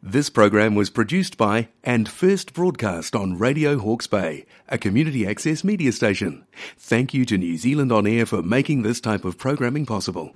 This program was produced by and first broadcast on Radio Hawke's Bay, a community access media station. Thank you to New Zealand On Air for making this type of programming possible.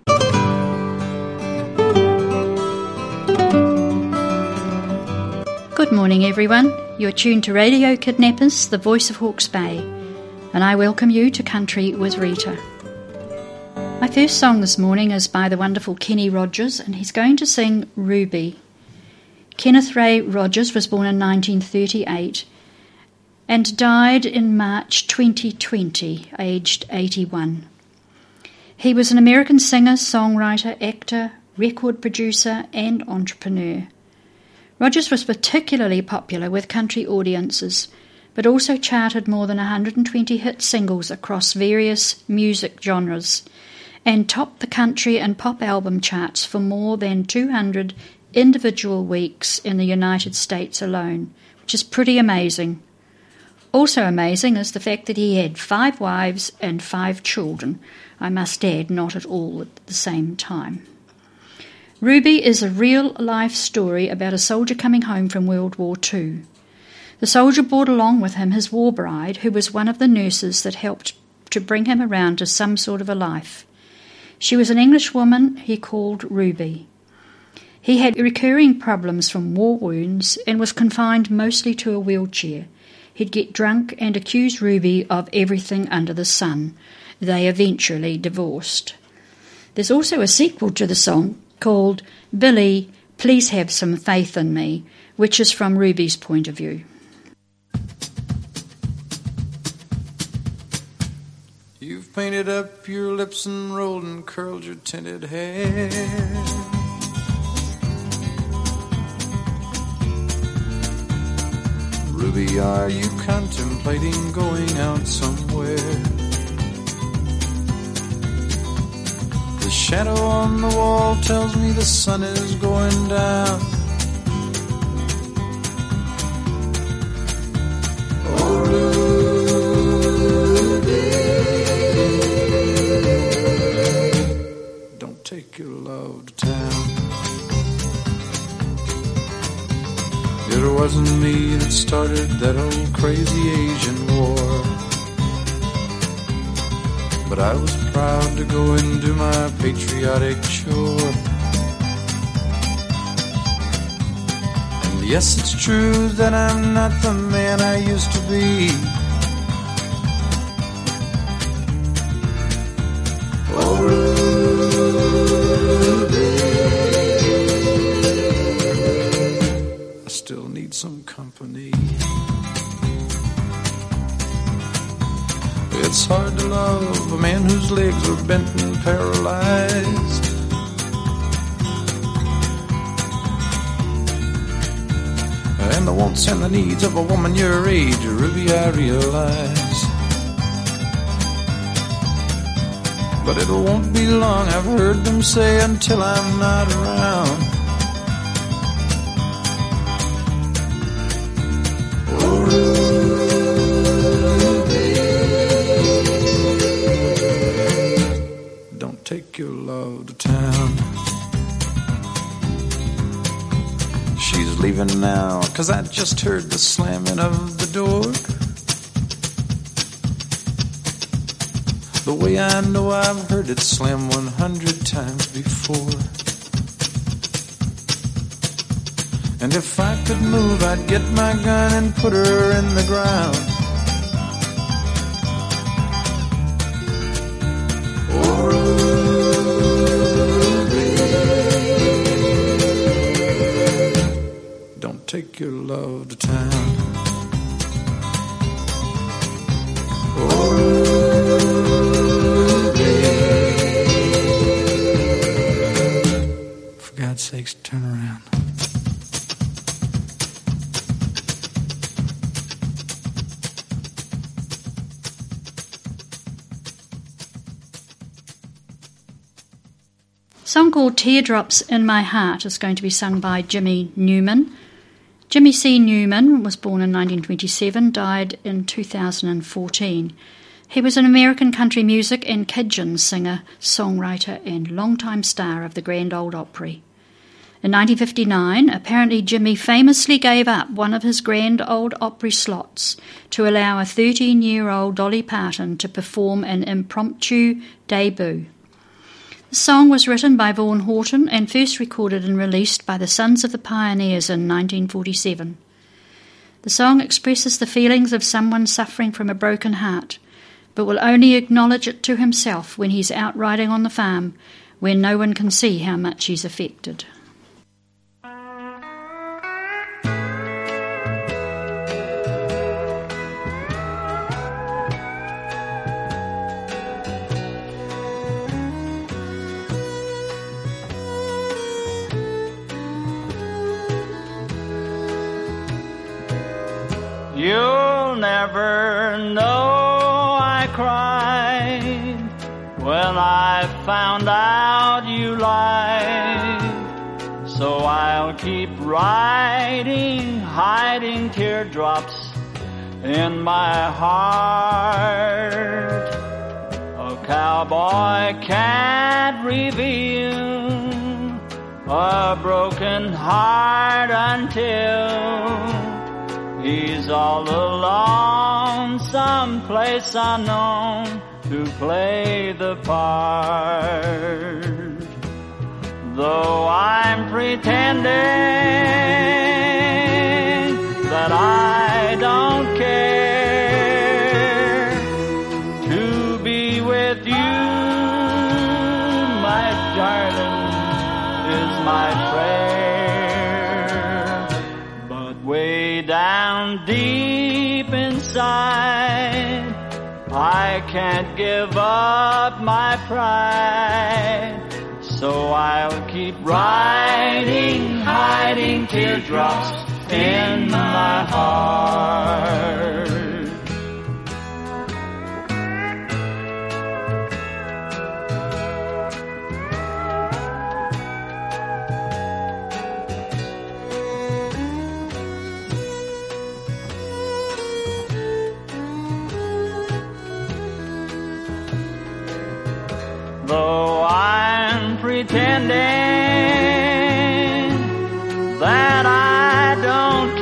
Good morning, everyone. You're tuned to Radio Kidnappers, the voice of Hawke's Bay, and I welcome you to Country with Rita. My first song this morning is by the wonderful Kenny Rogers, and he's going to sing Ruby. Kenneth Ray Rogers was born in 1938 and died in March 2020, aged 81. He was an American singer, songwriter, actor, record producer and entrepreneur. Rogers was particularly popular with country audiences, but also charted more than 120 hit singles across various music genres and topped the country and pop album charts for more than 200 individual weeks in the United States alone, which is pretty amazing. Also amazing is the fact that he had 5 wives and 5 children, I must add, not at all at the same time. Ruby is a real-life story about a soldier coming home from World War II. The soldier brought along with him his war bride, who was one of the nurses that helped to bring him around to some sort of a life. She was an English woman he called Ruby. He had recurring problems from war wounds and was confined mostly to a wheelchair. He'd get drunk and accuse Ruby of everything under the sun. They eventually divorced. There's also a sequel to the song called Billy, Please Have Some Faith in Me, which is from Ruby's point of view. You've painted up your lips and rolled and curled your tinted hair. Ruby, are you contemplating going out somewhere? The shadow on the wall tells me the sun is going down. Oh, Ruby, don't take your love to town. It wasn't me that started that old crazy Asian war, but I was proud to go and do my patriotic chore. And yes, it's true that I'm not the man I used to be. Oh, Ruby, I still need some company. It's hard to love a man whose legs are bent and paralyzed. And the wants and the needs of a woman your age, Ruby, I realize. But it won't be long, I've heard them say, until I'm not around. Oh, Ruby, don't take your love to town. She's leaving now, 'cause I just heard the slamming of the door. The way I know I've heard it slam 100 times before. And if I could move, I'd get my gun and put her in the ground. Oh, Ruby, don't take your love to town. Oh, Ruby, for God's sakes, turn around. A song called Teardrops in My Heart is going to be sung by Jimmy Newman. Jimmy C. Newman was born in 1927, died in 2014. He was an American country music and Cajun singer, songwriter and longtime star of the Grand Ole Opry. In 1959, apparently Jimmy famously gave up one of his Grand Ole Opry slots to allow a 13-year-old Dolly Parton to perform an impromptu debut. The song was written by Vaughan Horton and first recorded and released by the Sons of the Pioneers in 1947. The song expresses the feelings of someone suffering from a broken heart, but will only acknowledge it to himself when he's out riding on the farm, where no one can see how much he's affected. You'll never know I cried when I found out you lied. So I'll keep riding, hiding teardrops in my heart. A cowboy can't reveal a broken heart until he's all alone, someplace unknown, to play the part. Though I'm pretending that I don't care to be with you, my darling, is my prayer. But way down deep inside, I can't give up my pride. So I'll keep riding, hiding teardrops in my heart. Though I'm pretending that I don't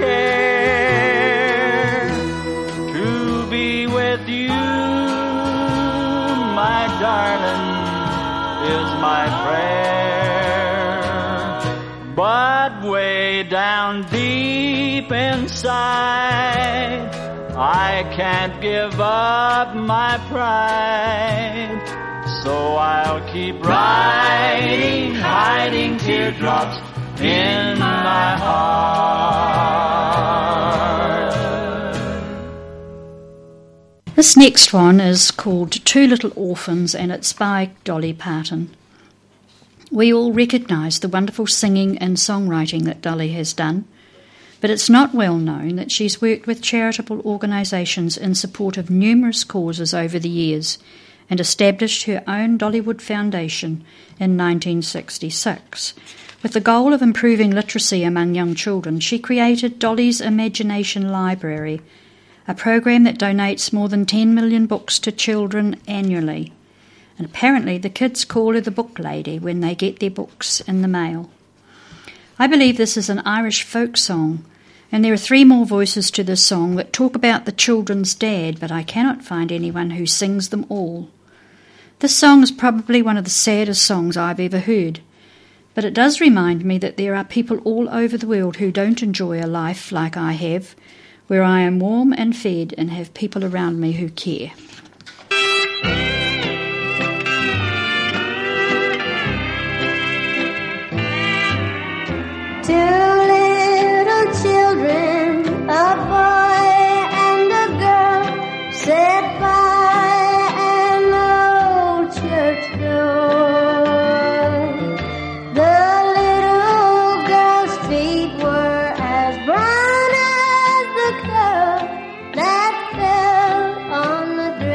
care to be with you, my darling, is my prayer. But way down deep inside, I can't give up my pride. So I'll keep riding, hiding teardrops in my heart. This next one is called Two Little Orphans, and it's by Dolly Parton. We all recognise the wonderful singing and songwriting that Dolly has done, but it's not well known that she's worked with charitable organisations in support of numerous causes over the years, and established her own Dollywood Foundation in 1966. With the goal of improving literacy among young children, she created Dolly's Imagination Library, a program that donates more than 10 million books to children annually. And apparently the kids call her the book lady when they get their books in the mail. I believe this is an Irish folk song, and there are 3 more voices to this song that talk about the children's dad, but I cannot find anyone who sings them all. This song is probably one of the saddest songs I've ever heard, but it does remind me that there are people all over the world who don't enjoy a life like I have, where I am warm and fed and have people around me who care. Two little children, a boy and a girl, sat by on the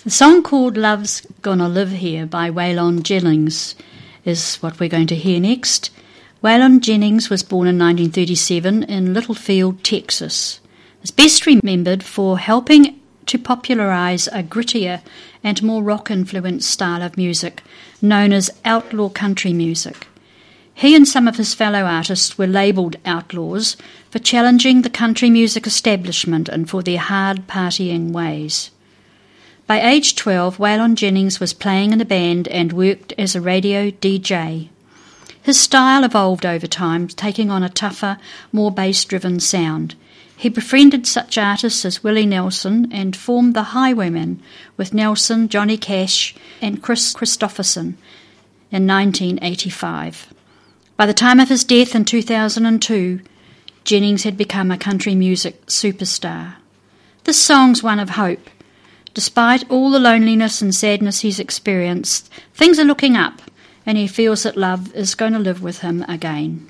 The song called Love's Gonna Live Here by Waylon Jennings is what we're going to hear next. Waylon Jennings was born in 1937 in Littlefield, Texas. He's best remembered for helping to popularise a grittier and more rock-influenced style of music known as outlaw country music. He and some of his fellow artists were labelled outlaws for challenging the country music establishment and for their hard partying ways. By age 12, Waylon Jennings was playing in a band and worked as a radio DJ. His style evolved over time, taking on a tougher, more bass-driven sound. He befriended such artists as Willie Nelson and formed the Highwaymen with Nelson, Johnny Cash and Chris Christopherson in 1985. By the time of his death in 2002, Jennings had become a country music superstar. This song's one of hope. Despite all the loneliness and sadness he's experienced, things are looking up, and he feels that love is going to live with him again.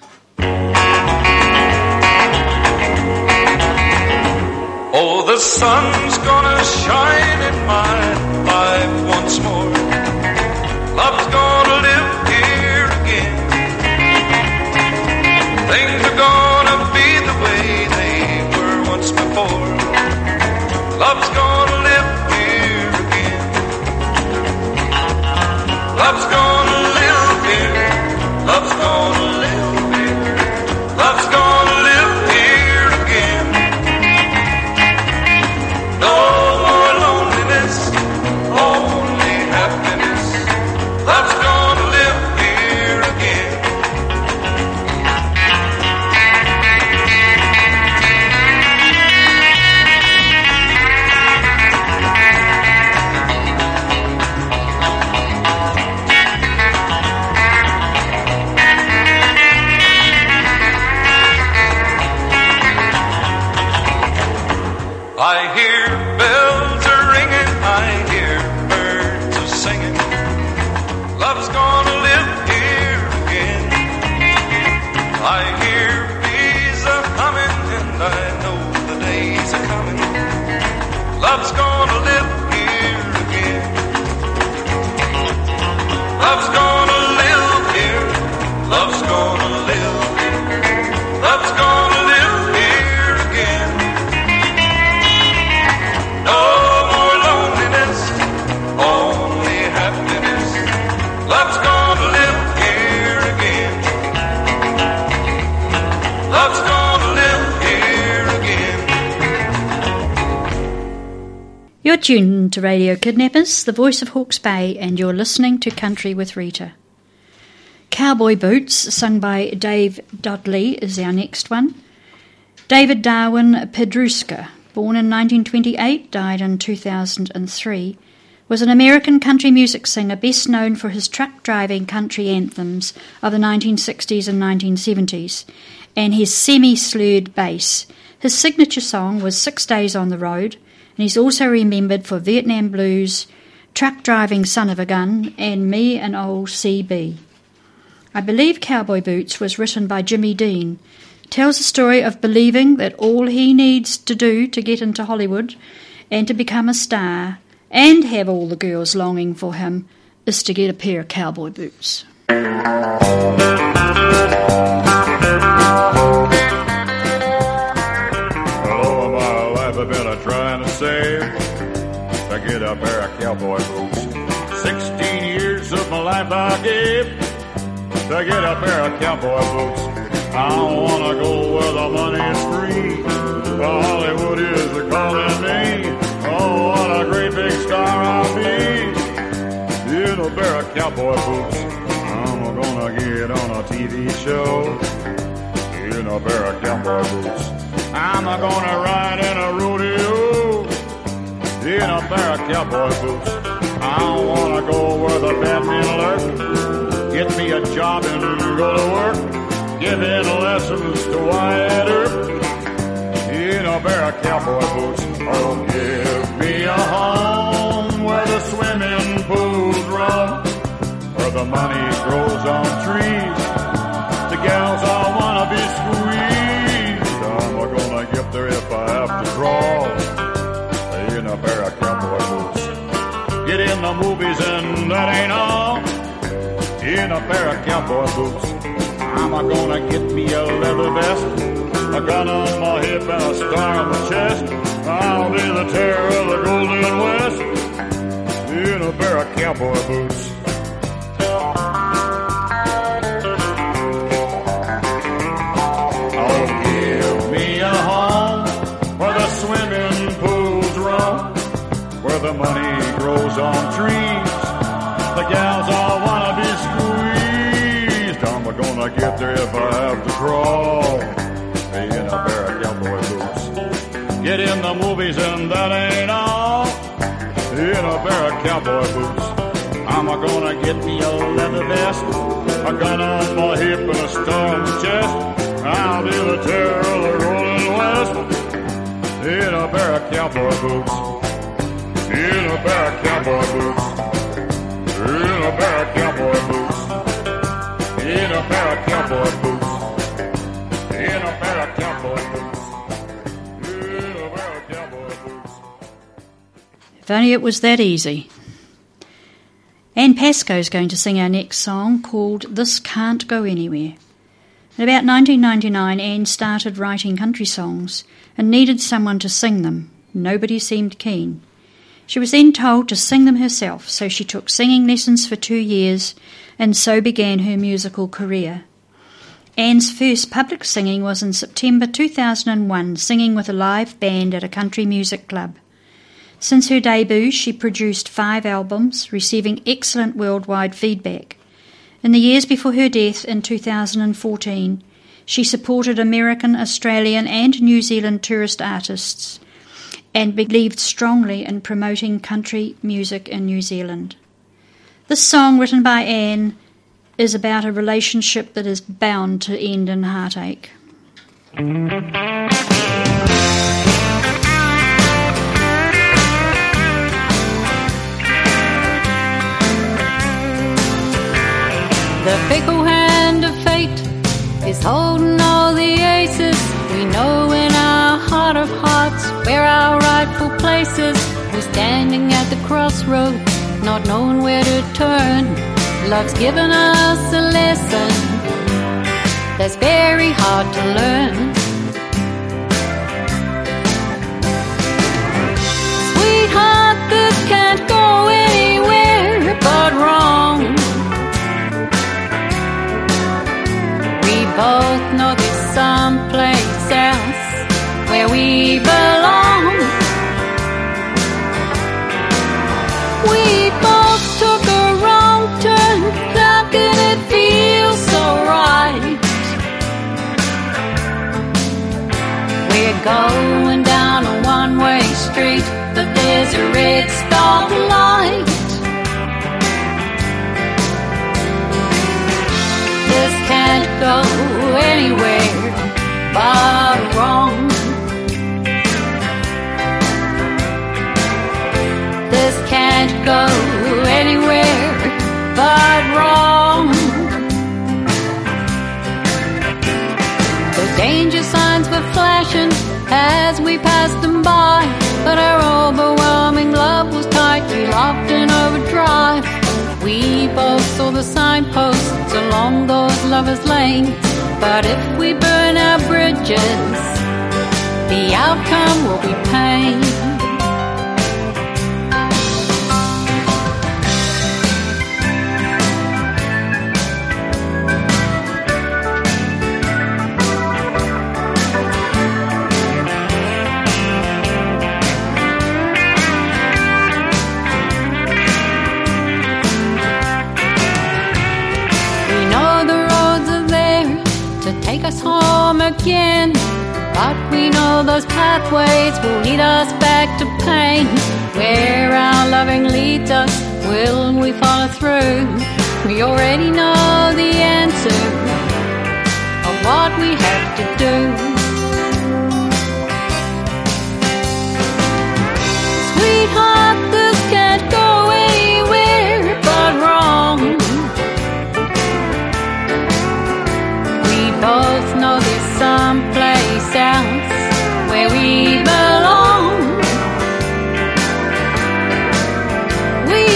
Oh, the sun's gonna shine in my life once more. Love's gonna live here again. Things are gonna be the way they were once before. Love's gonna live here again. Love's gonna live here. Love's gonna live here. Love's gonna live here again. No more loneliness, only happiness. Love's gonna live here again. I hear bells are ringing, I hear birds are singing. Love's gonna live here again. I hear bees are humming, and I know the days are coming. Love's gonna live here again. Love's gonna live here. Love's gonna live here. Love's gonna live here again. No more loneliness, only happiness. Love's gonna live here again. Love's gonna live here again. You're tuned to Radio Kidnappers, the voice of Hawke's Bay, and you're listening to Country with Rita. Cowboy Boots, sung by Dave Dudley, is our next one. David Darwin Pedruska, born in 1928, died in 2003, was an American country music singer best known for his truck-driving country anthems of the 1960s and 1970s, and his semi-slurred bass. His signature song was 6 Days on the Road, and he's also remembered for Vietnam Blues, Truck-Driving Son of a Gun, and Me and Old CB. I believe Cowboy Boots was written by Jimmy Dean. Tells the story of believing that all he needs to do to get into Hollywood and to become a star and have all the girls longing for him is to get a pair of cowboy boots. All of my life I've been trying to save to get a pair of cowboy boots. 16 years of my life I gave to get a pair of cowboy boots. I don't wanna go where the money is free, but Hollywood is calling me. Oh, what a great big star I'll be in a pair of cowboy boots. I'm gonna get on a TV show in a pair of cowboy boots. I'm gonna ride in a rodeo in a pair of cowboy boots. I don't wanna go where the bad men lurk. Get me a job and go to work. Giving lessons to Wyatt Earp in a pair of cowboy boots. Oh, give me a home where the swimming pools run, where the money grows on trees. The gals all wanna be squeezed. I'm gonna get there if I have to crawl in a pair of cowboy boots. get in the movies and that ain't all. In a pair of cowboy boots, I'm gonna get me a leather vest, a gun on my hip and a star on my chest. I'll be the terror of the Golden West in a pair of cowboy boots. Oh, give me a home where the swimming pools run, where the money grows on trees, the gals all wanna be squeezed. I'm gonna get there if I have to crawl in a pair of cowboy boots. Get in the movies and that ain't all. In a pair of cowboy boots, I'm gonna get me a leather vest, a gun on my hip and a star on the chest. I'll be the terror of the Golden West in a pair of cowboy boots. In a pair of cowboy boots. In a pair of cowboy boots. In a pair of cowboy boots. In a pair of cowboy boots. In a pair of cowboy boots. If only it was that easy. Anne Pascoe's going to sing our next song called This Can't Go Anywhere. In about 1999, Anne started writing country songs and needed someone to sing them. Nobody seemed keen. She was then told to sing them herself, so she took singing lessons for 2 years, and so began her musical career. Anne's first public singing was in September 2001, singing with a live band at a country music club. Since her debut, she produced 5 albums, receiving excellent worldwide feedback. In the years before her death in 2014, she supported American, Australian and New Zealand tourist artists and believed strongly in promoting country music in New Zealand. This song, written by Anne, is about a relationship that is bound to end in heartache. The fickle hand of fate is holding all the aces. We know in our heart of hearts where our rightful place is. We're standing at the crossroads, not knowing where to turn. Love's given us a lesson that's very hard to learn. Sweetheart, this can't go anywhere but wrong. We both know there's someplace else where we belong. We both took a wrong turn. How could it feel so right? We're going down a one-way street, but there's a red stop light. This can't go anywhere but wrong. This can't go anywhere but wrong. The danger signs were flashing as we passed them by, but our overwhelming love was tight. We locked in overdrive. We both saw the signposts along those lovers' lanes, but if we burn our bridges, the outcome will be pain. Take us home again, but we know those pathways will lead us back to pain. Where our loving leads us, will we follow through? We already know the answer of what we have to do. Sweetheart, this can't go anywhere but wrong. Both know there's someplace else where we belong. We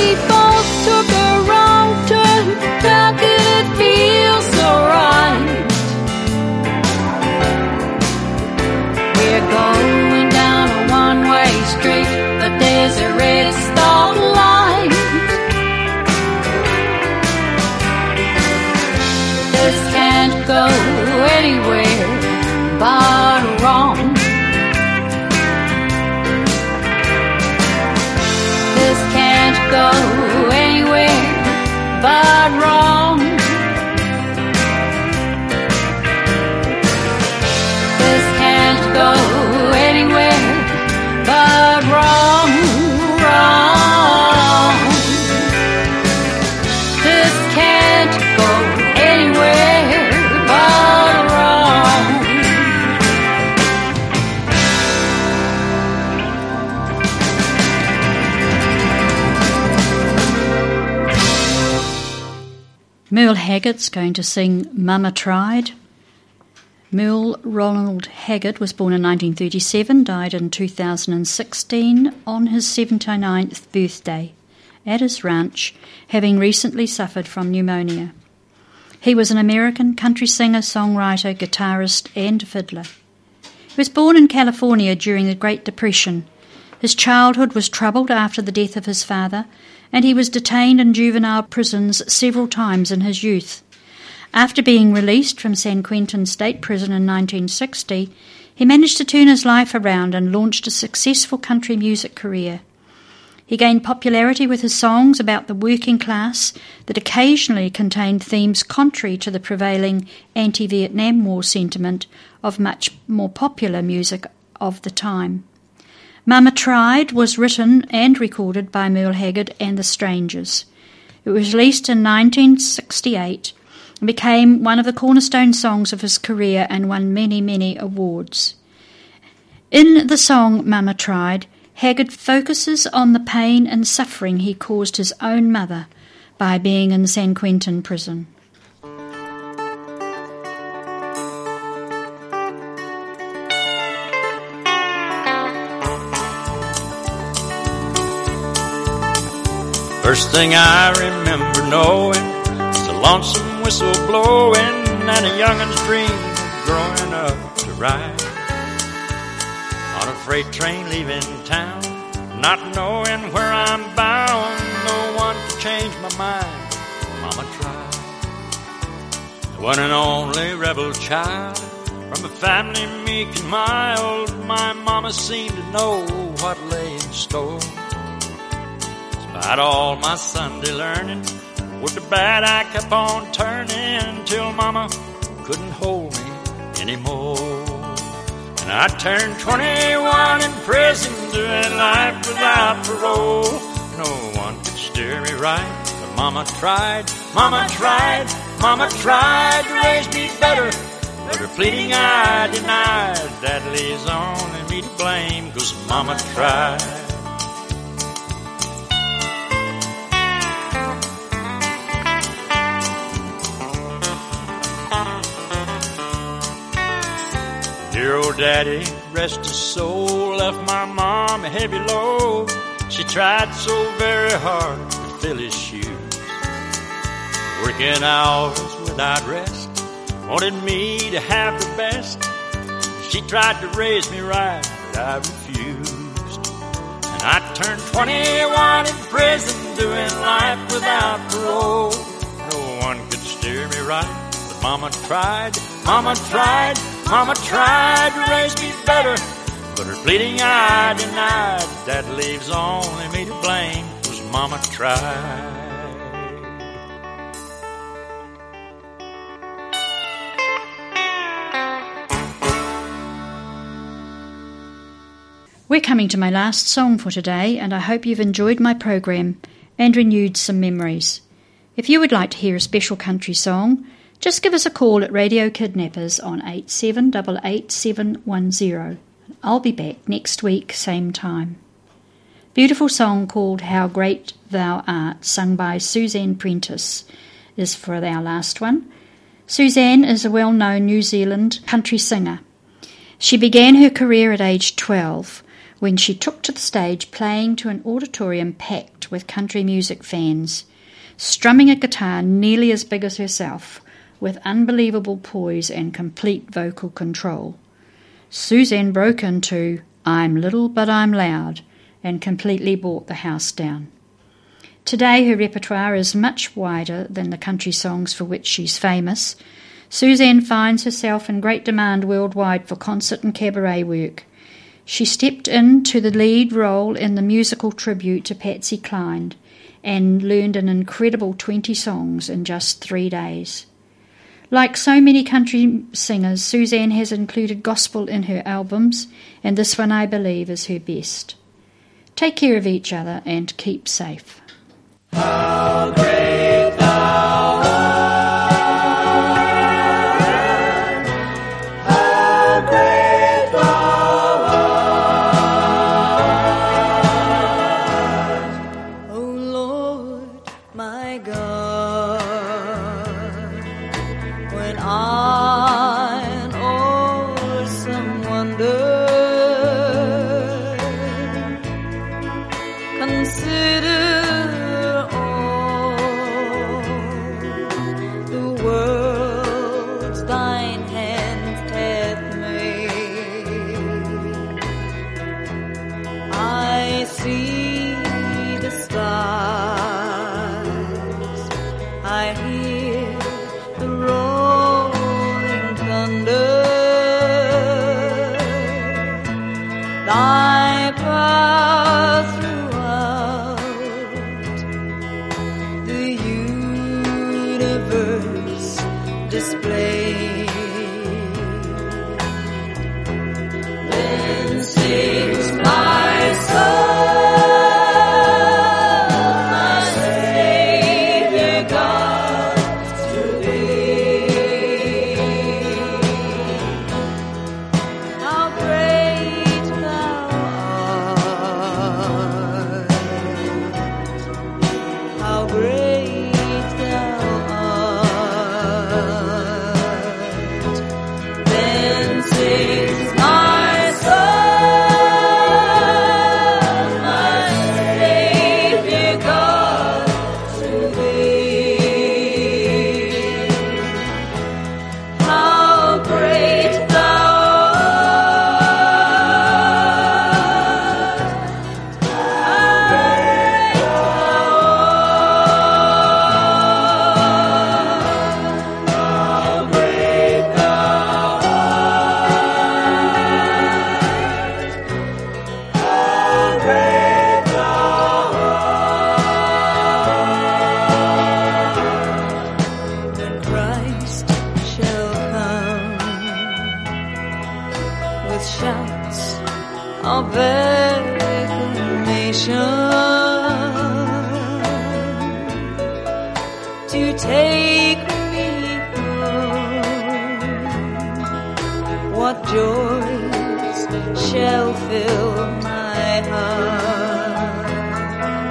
Merle Haggard's going to sing Mama Tried. Merle Ronald Haggard was born in 1937, died in 2016 on his 79th birthday at his ranch, having recently suffered from pneumonia. He was an American country singer, songwriter, guitarist and fiddler. He was born in California during the Great Depression. His childhood was troubled after the death of his father, and he was detained in juvenile prisons several times in his youth. After being released from San Quentin State Prison in 1960, he managed to turn his life around and launched a successful country music career. He gained popularity with his songs about the working class that occasionally contained themes contrary to the prevailing anti-Vietnam War sentiment of much more popular music of the time. Mama Tried was written and recorded by Merle Haggard and the Strangers. It was released in 1968 and became one of the cornerstone songs of his career and won many, many awards. In the song Mama Tried, Haggard focuses on the pain and suffering he caused his own mother by being in San Quentin prison. First thing I remember knowing was a lonesome whistle blowing and a youngin's dream of growing up to ride on a freight train leaving town, not knowing where I'm bound. No one could change my mind. Mama tried. The one and only rebel child from a family meek and mild, my mama seemed to know what lay in store. Despite all my Sunday learning, with the bad I kept on turning till Mama couldn't hold me anymore. And I turned 21 in prison, doing life without parole. No one could steer me right, but Mama tried, Mama tried, Mama tried to raise me better. But her pleading I denied. That leaves only me to blame, 'cause Mama tried. Dear old daddy, rest his soul, left my mom a heavy load. She tried so very hard to fill his shoes, working hours without rest, wanted me to have the best. She tried to raise me right, but I refused. And I turned 21 in prison, doing life without parole. No one could steer me right, but Mama tried, Mama tried, Mama tried to raise me better, but her pleading I denied. That leaves only me to blame, 'cause Mama tried. We're coming to my last song for today, and I hope you've enjoyed my program and renewed some memories. If you would like to hear a special country song, just give us a call at Radio Kidnappers on 8788-710. I'll be back next week, same time. Beautiful song called How Great Thou Art, sung by Suzanne Prentice, is for our last one. Suzanne is a well-known New Zealand country singer. She began her career at age 12 when she took to the stage playing to an auditorium packed with country music fans, strumming a guitar nearly as big as herself, with unbelievable poise and complete vocal control. Suzanne broke into I'm Little But I'm Loud and completely brought the house down. Today her repertoire is much wider than the country songs for which she's famous. Suzanne finds herself in great demand worldwide for concert and cabaret work. She stepped into the lead role in the musical tribute to Patsy Cline and learned an incredible 20 songs in just 3 days. Like so many country singers, Suzanne has included gospel in her albums, and this one, I believe, is her best. Take care of each other and keep safe. How great thou art, how great thou art, O Lord my God. great thou art. Then sings my soul, my Savior God, to thee. How great thou art, how great thou Then Christ shall come with shouts of acclamation to take me home. What joys shall fill my heart?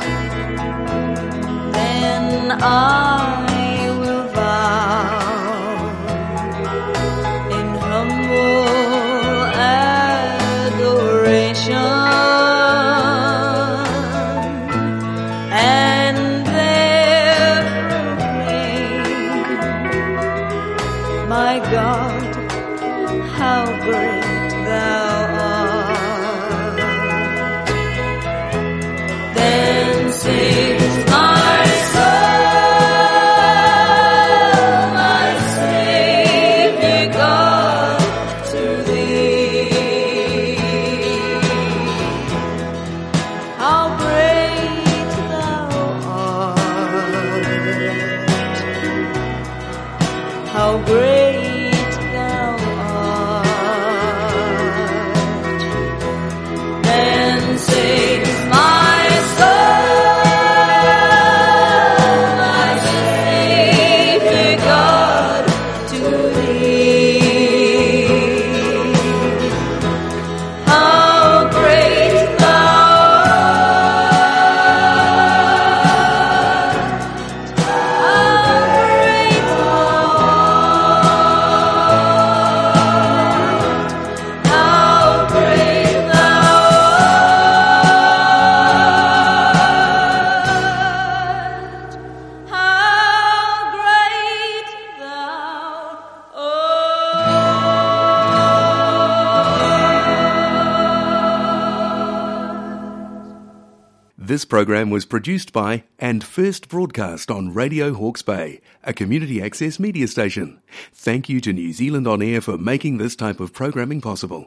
Then I will bow in humble adoration, and there proclaim, my God, how great thou art. Then sings my soul, my Savior God, to thee. How great thou art, how great thou art. Then sings my soul, my Savior God, to thee. How great thou art, how great thou art, how great thou art, how great thou art. This program was produced by and first broadcast on Radio Hawke's Bay, a community access media station. Thank you to New Zealand On Air for making this type of programming possible.